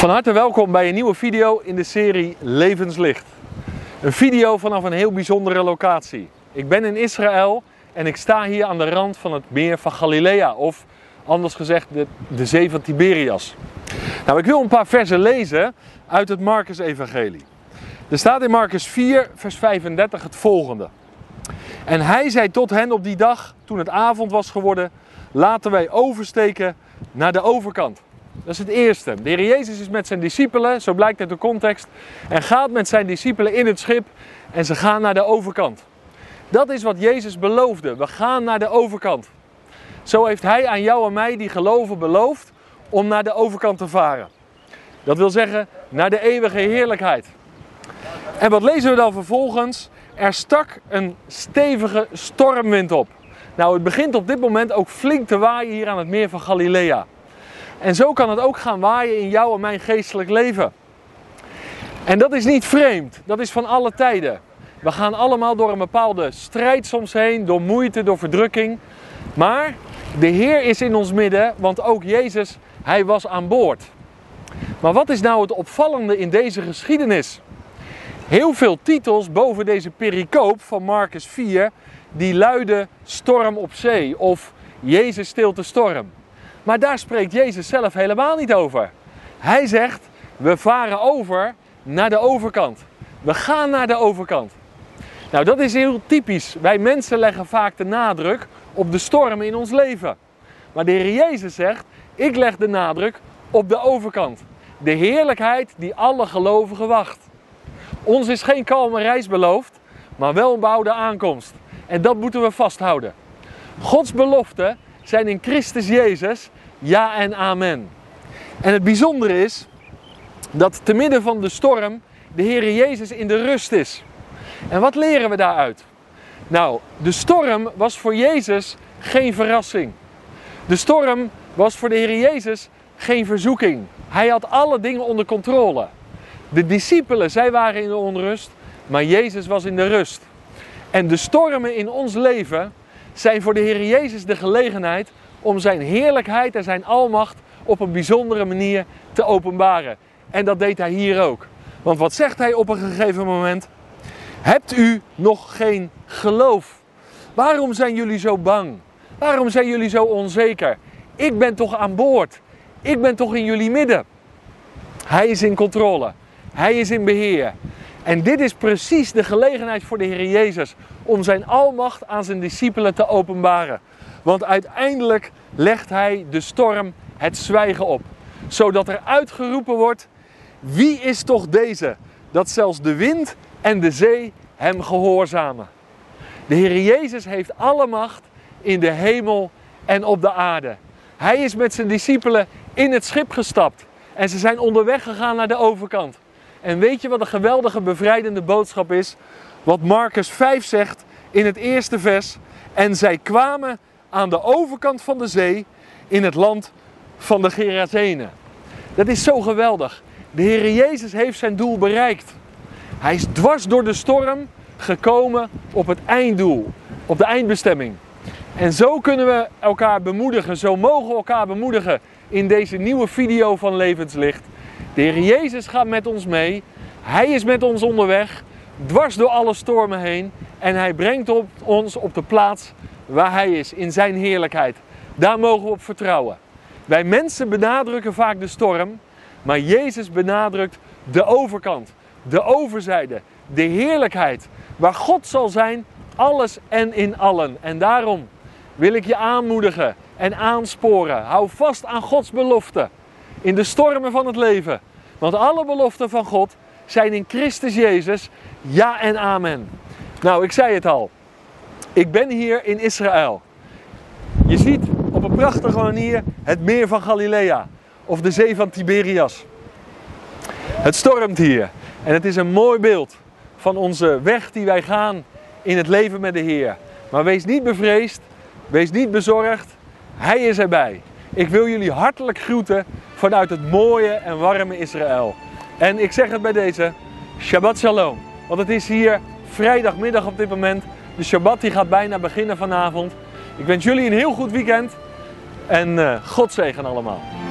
Van harte welkom bij een nieuwe video in de serie Levenslicht. Een video vanaf een heel bijzondere locatie. Ik ben in Israël en ik sta hier aan de rand van het meer van Galilea, of anders gezegd de zee van Tiberias. Nou, ik wil een paar versen lezen uit het Markus-evangelie. Er staat in Markus 4, vers 35 het volgende. En hij zei tot hen op die dag, toen het avond was geworden, laten wij oversteken naar de overkant. Dat is het eerste. De Heer Jezus is met zijn discipelen, zo blijkt uit de context, en gaat met zijn discipelen in het schip en ze gaan naar de overkant. Dat is wat Jezus beloofde. We gaan naar de overkant. Zo heeft hij aan jou en mij die geloven beloofd om naar de overkant te varen. Dat wil zeggen, naar de eeuwige heerlijkheid. En wat lezen we dan vervolgens? Er stak een stevige stormwind op. Nou, het begint op dit moment ook flink te waaien hier aan het meer van Galilea. En zo kan het ook gaan waaien in jouw en mijn geestelijk leven. En dat is niet vreemd, dat is van alle tijden. We gaan allemaal door een bepaalde strijd soms heen, door moeite, door verdrukking. Maar de Heer is in ons midden, want ook Jezus, hij was aan boord. Maar wat is nou het opvallende in deze geschiedenis? Heel veel titels boven deze pericoop van Markus 4, die luiden storm op zee of Jezus stilt de storm. Maar daar spreekt Jezus zelf helemaal niet over. Hij zegt, we varen over naar de overkant. We gaan naar de overkant. Nou, dat is heel typisch. Wij mensen leggen vaak de nadruk op de stormen in ons leven. Maar de Heer Jezus zegt, ik leg de nadruk op de overkant. De heerlijkheid die alle gelovigen wacht. Ons is geen kalme reis beloofd, maar wel een behouden aankomst. En dat moeten we vasthouden. Gods beloften zijn in Christus Jezus ja en amen. En het bijzondere is dat te midden van de storm de Heer Jezus in de rust is. En wat leren we daaruit? Nou, de storm was voor Jezus geen verrassing. De storm was voor de Heer Jezus geen verzoeking. Hij had alle dingen onder controle. De discipelen, zij waren in de onrust, maar Jezus was in de rust. En de stormen in ons leven zijn voor de Heer Jezus de gelegenheid om zijn heerlijkheid en zijn almacht op een bijzondere manier te openbaren. En dat deed hij hier ook. Want wat zegt hij op een gegeven moment? Hebt u nog geen geloof? Waarom zijn jullie zo bang? Waarom zijn jullie zo onzeker? Ik ben toch aan boord? Ik ben toch in jullie midden? Hij is in controle. Hij is in beheer. En dit is precies de gelegenheid voor de Heer Jezus om zijn almacht aan zijn discipelen te openbaren. Want uiteindelijk legt hij de storm het zwijgen op. Zodat er uitgeroepen wordt, wie is toch deze? Dat zelfs de wind en de zee hem gehoorzamen. De Heer Jezus heeft alle macht in de hemel en op de aarde. Hij is met zijn discipelen in het schip gestapt. En ze zijn onderweg gegaan naar de overkant. En weet je wat een geweldige bevrijdende boodschap is? Wat Markus 5 zegt in het eerste vers. En zij kwamen aan de overkant van de zee in het land van de Gerazenen. Dat is zo geweldig. De Heer Jezus heeft zijn doel bereikt. Hij is dwars door de storm gekomen op het einddoel, op de eindbestemming. En zo kunnen we elkaar bemoedigen, zo mogen we elkaar bemoedigen in deze nieuwe video van Levenslicht. De Heer Jezus gaat met ons mee. Hij is met ons onderweg, dwars door alle stormen heen. En hij brengt ons op de plaats waar hij is, in zijn heerlijkheid. Daar mogen we op vertrouwen. Wij mensen benadrukken vaak de storm, maar Jezus benadrukt de overkant, de overzijde, de heerlijkheid. Waar God zal zijn, alles en in allen. En daarom wil ik je aanmoedigen en aansporen. Hou vast aan Gods beloften in de stormen van het leven. Want alle beloften van God zijn in Christus Jezus ja en amen. Nou, ik zei het al. Ik ben hier in Israël. Je ziet op een prachtige manier het meer van Galilea. Of de zee van Tiberias. Het stormt hier. En het is een mooi beeld van onze weg die wij gaan in het leven met de Heer. Maar wees niet bevreesd. Wees niet bezorgd. Hij is erbij. Ik wil jullie hartelijk groeten vanuit het mooie en warme Israël. En ik zeg het bij deze, Shabbat Shalom. Want het is hier vrijdagmiddag op dit moment. De Shabbat die gaat bijna beginnen vanavond. Ik wens jullie een heel goed weekend. En God zegen allemaal.